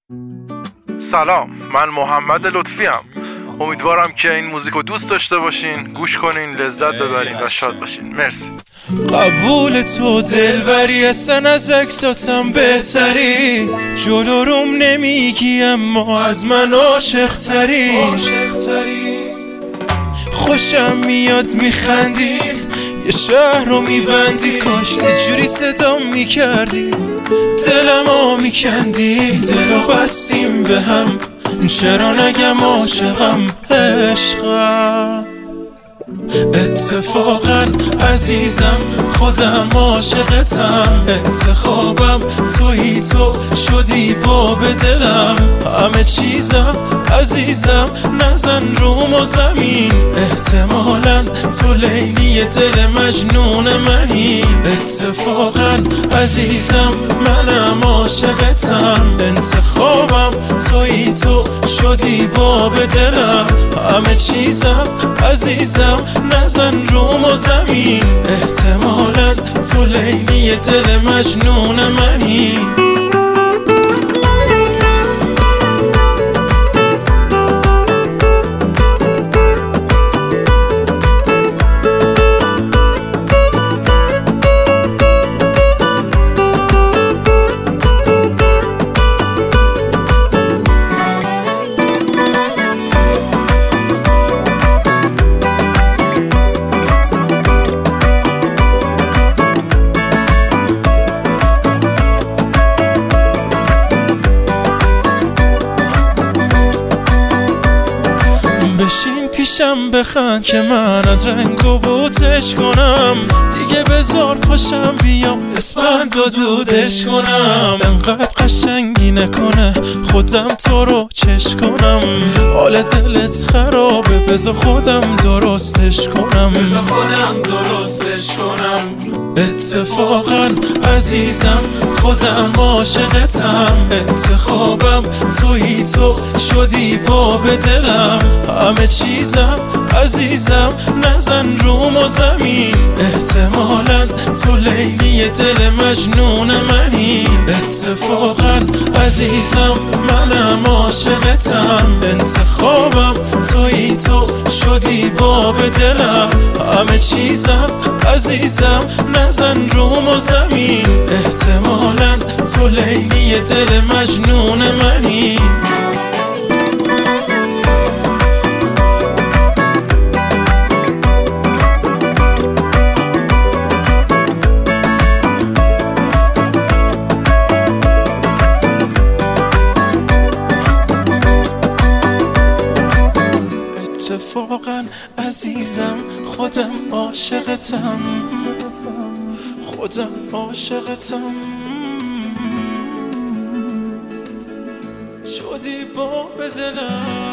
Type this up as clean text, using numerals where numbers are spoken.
سلام، من محمد لطفی ام. امیدوارم که این موزیک رو دوست داشته باشین، گوش کنین، لذت ببرین و شاد باشین. مرسی. قبول تو دلبری اصلا از عکساتم بهتری، جلو روم نمیگی اما از من عاشق تری. خوشم میاد میخندی، یه شهر رو میبندی، کاش یه جوری صدام میکردی، دلمو میکندی. دلو بستیم به هم، چرا نگم عاشقم عشقم. اتفاقا عزیزم خودم عاشقتم، انتخابم تویی، تو شدی باب دلم. همه چیزم عزیزم نزن روم و زمین، احتمالاً تو لیلی دل مجنون منی. اتفاقا عزیزم منم عاشقتم، انتخابم تویی، تو شدی باب دلم. همه چیزم عزیزم نزن روم و زمین، احتمالاً تو لیلی دل مجنون منی. بشین پیشم بخند که من از رنگ و بوتش کنم، دیگه بذار پاشم بیام اسپند و دودش کنم. انقدر قشنگی نکنه خودم تو رو چش کنم، حال دلت خرابه بذار خودم درستش کنم. اتفاقا عزیزم خودم عاشقتم، انتخابم تویی، تو شدی باب دلم. همه چیزم عزیزم نزن روم و زمین، احتمالاً تو لیلی دل مجنون منی. اتفاقا عزیزم منم عاشقتم، انتخابم تویی، تو شدی باب دلم. همه چیزم عزیزم نزن روم و زمین، احتمالاً تو لیلی دل مجنون منی. اتفاقا عزیزم خودم عاشقتم، خودم عاشقتم، شدی باب دلم.